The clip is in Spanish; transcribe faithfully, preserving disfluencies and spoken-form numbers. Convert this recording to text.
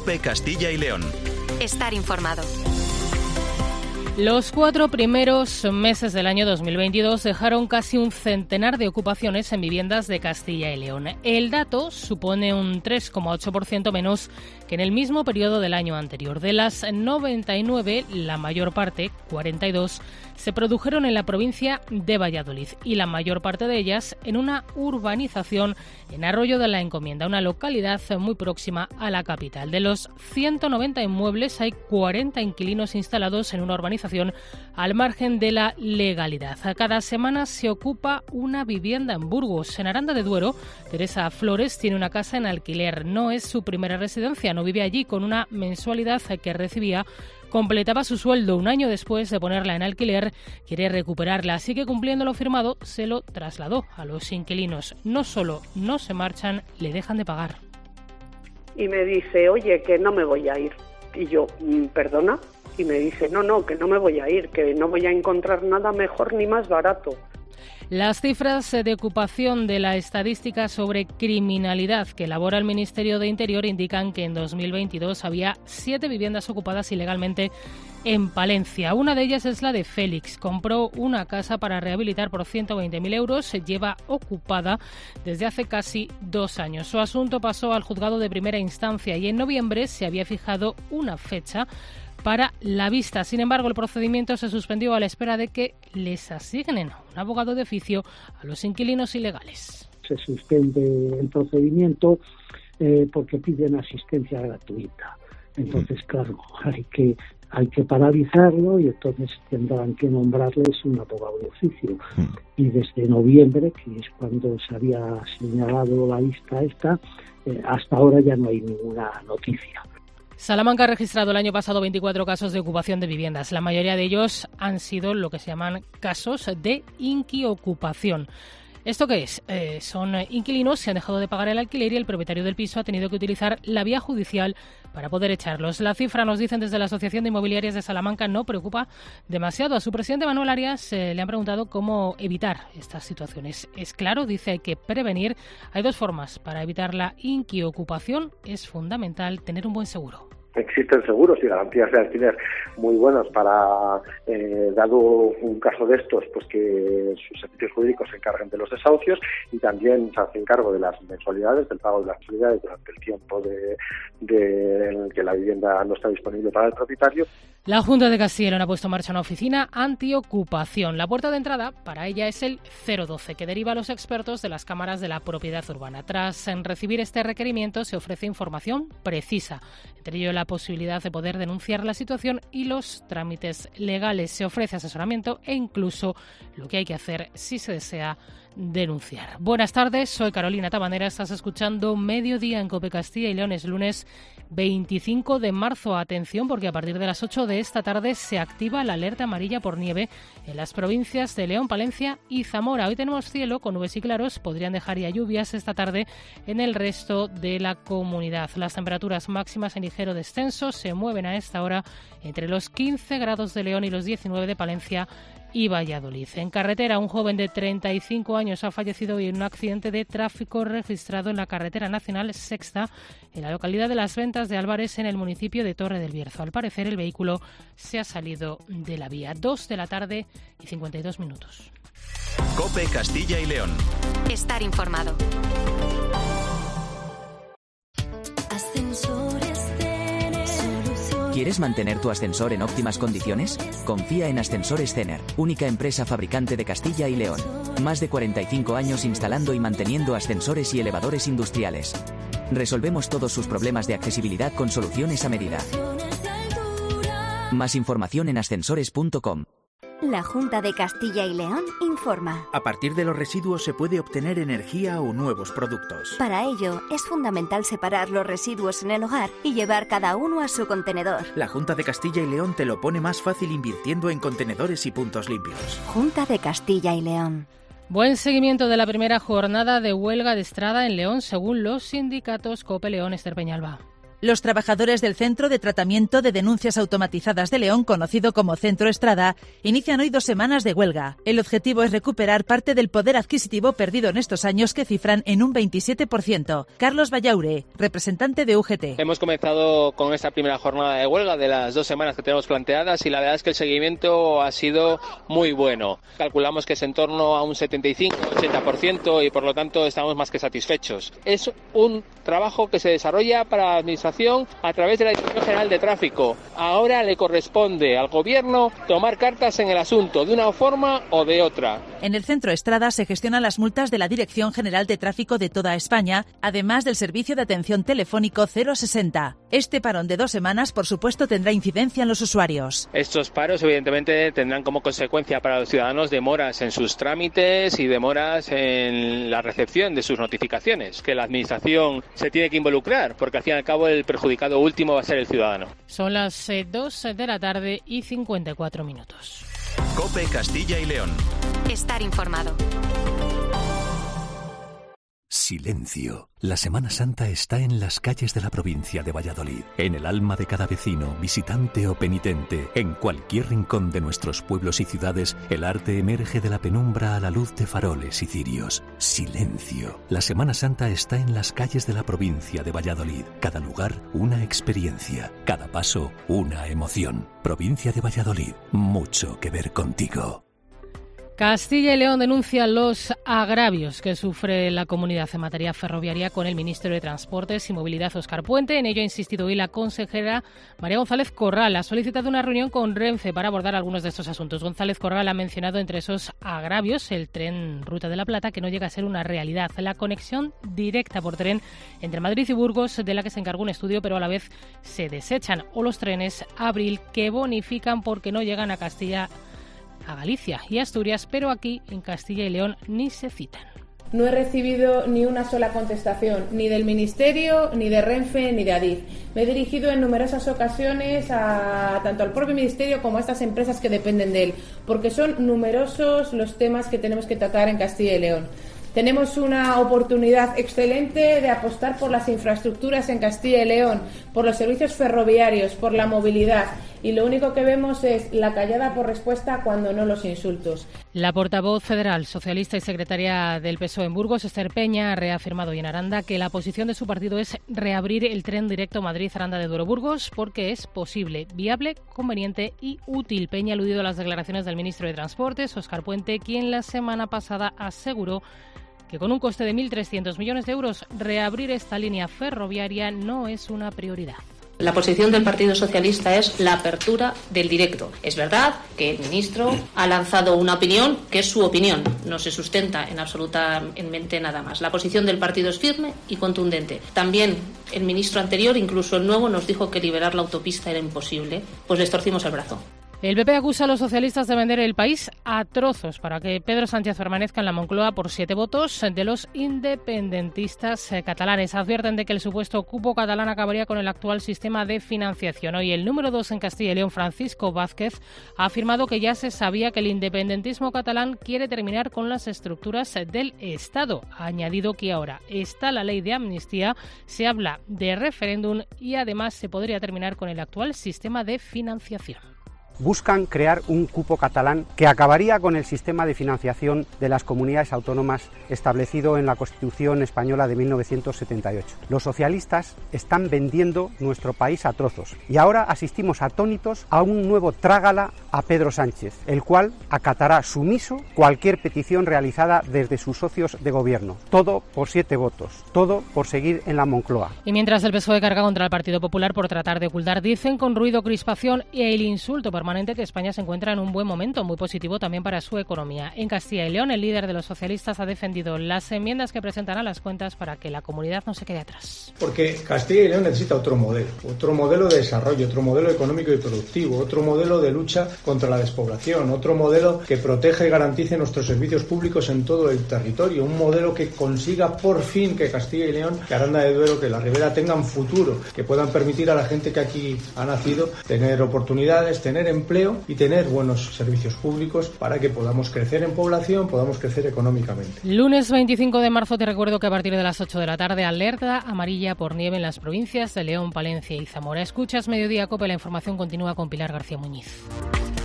COPE Castilla y León. Estar informado. Los cuatro primeros meses del año dos mil veintidós dejaron casi un centenar de ocupaciones en viviendas de Castilla y León. El dato supone un tres coma ocho por ciento menos que en el mismo periodo del año anterior. De las noventa y nueve, la mayor parte, cuarenta y dos, se produjeron en la provincia de Valladolid y la mayor parte de ellas en una urbanización en Arroyo de la Encomienda, una localidad muy próxima a la capital. De los ciento noventa inmuebles hay cuarenta inquilinos instalados en una urbanización al margen de la legalidad. Cada semana se ocupa una vivienda en Burgos. En Aranda de Duero, Teresa Flores tiene una casa en alquiler. No es su primera residencia, no vive allí. Con una mensualidad que recibía, completaba su sueldo. Un año después de ponerla en alquiler, quiere recuperarla. Así que, cumpliendo lo firmado, se lo trasladó a los inquilinos. No solo no se marchan, le dejan de pagar. Y me dice, oye, que no me voy a ir. Y yo, ¿perdona? Y me dice, no, no, que no me voy a ir, que no voy a encontrar nada mejor ni más barato. Las cifras de ocupación de la estadística sobre criminalidad que elabora el Ministerio de Interior indican que en dos mil veintidós había siete viviendas ocupadas ilegalmente en Palencia. Una de ellas es la de Félix. Compró una casa para rehabilitar por ciento veinte mil euros. Se lleva ocupada desde hace casi dos años. Su asunto pasó al juzgado de primera instancia y en noviembre se había fijado una fecha para la vista. Sin embargo, el procedimiento se suspendió a la espera de que les asignen un abogado de oficio a los inquilinos ilegales. Se suspende el procedimiento eh, porque piden asistencia gratuita. Entonces, claro, hay que hay que paralizarlo y entonces tendrán que nombrarles un abogado de oficio. Y desde noviembre, que es cuando se había señalado la vista esta, eh, hasta ahora ya no hay ninguna noticia. Salamanca ha registrado el año pasado veinticuatro casos de ocupación de viviendas. La mayoría de ellos han sido lo que se llaman casos de inquiocupación. ¿Esto qué es? Eh, son inquilinos que han dejado de pagar el alquiler y el propietario del piso ha tenido que utilizar la vía judicial para poder echarlos. La cifra, nos dicen desde la Asociación de Inmobiliarias de Salamanca, no preocupa demasiado. A su presidente Manuel Arias eh, le han preguntado cómo evitar estas situaciones. Es claro, dice, hay que prevenir. Hay dos formas para evitar la inquiocupación. Es fundamental tener un buen seguro. Existen seguros y garantías de alquiler muy buenos para, eh, dado un caso de estos, pues que sus servicios jurídicos se encarguen de los desahucios y también se hacen cargo de las mensualidades, del pago de las mensualidades durante el tiempo de, de en el que la vivienda no está disponible para el propietario. La Junta de Castilla y León ha puesto en marcha una oficina antiocupación. La puerta de entrada para ella es el cero doce, que deriva a los expertos de las cámaras de la propiedad urbana. Tras en recibir este requerimiento, se ofrece información precisa, entre ello la posibilidad de poder denunciar la situación y los trámites legales. Se ofrece asesoramiento e incluso lo que hay que hacer si se desea denunciar. Buenas tardes, soy Carolina Tabanera, estás escuchando Mediodía en COPE Castilla y León. Es lunes veinticinco de marzo. Atención, porque a partir de las ocho de esta tarde se activa la alerta amarilla por nieve en las provincias de León, Palencia y Zamora. Hoy tenemos cielo con nubes y claros, podrían dejar ya lluvias esta tarde en el resto de la comunidad. Las temperaturas máximas en ligero descenso se mueven a esta hora entre los quince grados de León y los diecinueve de Palencia y Valladolid. En carretera, un joven de treinta y cinco años ha fallecido hoy en un accidente de tráfico registrado en la carretera nacional Sexta, en la localidad de Las Ventas de Álvarez, en el municipio de Torre del Bierzo. Al parecer, el vehículo se ha salido de la vía. Dos de la tarde y cincuenta y dos minutos. COPE Castilla y León. Estar informado. ¿Quieres mantener tu ascensor en óptimas condiciones? Confía en Ascensores Cener, única empresa fabricante de Castilla y León. Más de cuarenta y cinco años instalando y manteniendo ascensores y elevadores industriales. Resolvemos todos sus problemas de accesibilidad con soluciones a medida. Más información en ascensores punto com. La Junta de Castilla y León informa. A partir de los residuos se puede obtener energía o nuevos productos. Para ello, es fundamental separar los residuos en el hogar y llevar cada uno a su contenedor. La Junta de Castilla y León te lo pone más fácil invirtiendo en contenedores y puntos limpios. Junta de Castilla y León. Buen seguimiento de la primera jornada de huelga de Estrada en León, según los sindicatos COPE León. Esther Peñalba. Los trabajadores del Centro de Tratamiento de Denuncias Automatizadas de León, conocido como Centro Estrada, inician hoy dos semanas de huelga. El objetivo es recuperar parte del poder adquisitivo perdido en estos años, que cifran en un veintisiete por ciento. Carlos Vallaure, representante de U G T. Hemos comenzado con esta primera jornada de huelga de las dos semanas que tenemos planteadas y la verdad es que el seguimiento ha sido muy bueno. Calculamos que es en torno a un setenta y cinco a ochenta por ciento y por lo tanto estamos más que satisfechos. Es un trabajo que se desarrolla para la Administración a través de la Dirección General de Tráfico. Ahora le corresponde al Gobierno tomar cartas en el asunto, de una forma o de otra. En el Centro Estrada se gestionan las multas de la Dirección General de Tráfico de toda España, además del servicio de atención telefónico cero sesenta. Este parón de dos semanas, por supuesto, tendrá incidencia en los usuarios. Estos paros, evidentemente, tendrán como consecuencia para los ciudadanos demoras en sus trámites y demoras en la recepción de sus notificaciones, que la Administración se tiene que involucrar, porque al fin y al cabo el perjudicado último va a ser el ciudadano. Son las eh, dos de la tarde y cincuenta y cuatro minutos. COPE Castilla y León. Estar informado. Silencio. La Semana Santa está en las calles de la provincia de Valladolid, en el alma de cada vecino, visitante o penitente. En cualquier rincón de nuestros pueblos y ciudades, el arte emerge de la penumbra a la luz de faroles y cirios. Silencio. La Semana Santa está en las calles de la provincia de Valladolid. Cada lugar, una experiencia. Cada paso, una emoción. Provincia de Valladolid. Mucho que ver contigo. Castilla y León denuncia los agravios que sufre la comunidad en materia ferroviaria con el ministro de Transportes y Movilidad, Óscar Puente. En ello ha insistido hoy la consejera María González Corral. Ha solicitado una reunión con Renfe para abordar algunos de estos asuntos. González Corral ha mencionado entre esos agravios el tren Ruta de la Plata, que no llega a ser una realidad. La conexión directa por tren entre Madrid y Burgos, de la que se encargó un estudio, pero a la vez se desechan. O los trenes Abril, que bonifican porque no llegan a Castilla a Galicia y Asturias, pero aquí en Castilla y León ni se citan. No he recibido ni una sola contestación, ni del Ministerio, ni de Renfe, ni de Adif. Me he dirigido en numerosas ocasiones a tanto al propio Ministerio como a estas empresas que dependen de él, porque son numerosos los temas que tenemos que tratar en Castilla y León. Tenemos una oportunidad excelente de apostar por las infraestructuras en Castilla y León, por los servicios ferroviarios, por la movilidad. Y lo único que vemos es la callada por respuesta, cuando no los insultos. La portavoz federal socialista y secretaria del P S O E en Burgos, Esther Peña, ha reafirmado hoy en Aranda que la posición de su partido es reabrir el tren directo Madrid-Aranda de Duero-Burgos porque es posible, viable, conveniente y útil. Peña ha aludido a las declaraciones del ministro de Transportes, Óscar Puente, quien la semana pasada aseguró que con un coste de mil trescientos millones de euros reabrir esta línea ferroviaria no es una prioridad. La posición del Partido Socialista es la apertura del directo. Es verdad que el ministro ha lanzado una opinión que es su opinión, no se sustenta en absolutamente nada más. La posición del partido es firme y contundente. También el ministro anterior, incluso el nuevo, nos dijo que liberar la autopista era imposible, pues les torcimos el brazo. El P P acusa a los socialistas de vender el país a trozos para que Pedro Sánchez permanezca en la Moncloa por siete votos de los independentistas catalanes. Advierten de que el supuesto cupo catalán acabaría con el actual sistema de financiación. Hoy el número dos en Castilla y León, Francisco Vázquez, ha afirmado que ya se sabía que el independentismo catalán quiere terminar con las estructuras del Estado. Ha añadido que ahora está la ley de amnistía, se habla de referéndum y además se podría terminar con el actual sistema de financiación. Buscan crear un cupo catalán que acabaría con el sistema de financiación de las comunidades autónomas establecido en la Constitución española de mil novecientos setenta y ocho. Los socialistas están vendiendo nuestro país a trozos y ahora asistimos atónitos a un nuevo trágala a Pedro Sánchez, el cual acatará sumiso cualquier petición realizada desde sus socios de gobierno. Todo por siete votos, todo por seguir en la Moncloa. Y mientras el P S O E carga contra el Partido Popular por tratar de ocultar, dicen con ruido, crispación y el insulto permanente, que España se encuentra en un buen momento, muy positivo también para su economía. En Castilla y León, el líder de los socialistas ha defendido las enmiendas que presentan a las cuentas para que la comunidad no se quede atrás. Porque Castilla y León necesita otro modelo, otro modelo de desarrollo, otro modelo económico y productivo, otro modelo de lucha contra la despoblación, otro modelo que proteja y garantice nuestros servicios públicos en todo el territorio, un modelo que consiga por fin que Castilla y León, que Aranda de Duero, que la Ribera tengan futuro, que puedan permitir a la gente que aquí ha nacido tener oportunidades, tener empleo y tener buenos servicios públicos para que podamos crecer en población, podamos crecer económicamente. Lunes veinticinco de marzo, te recuerdo que a partir de las ocho de la tarde, alerta amarilla por nieve en las provincias de León, Palencia y Zamora. Escuchas Mediodía COPE, la información continúa con Pilar García Muñiz.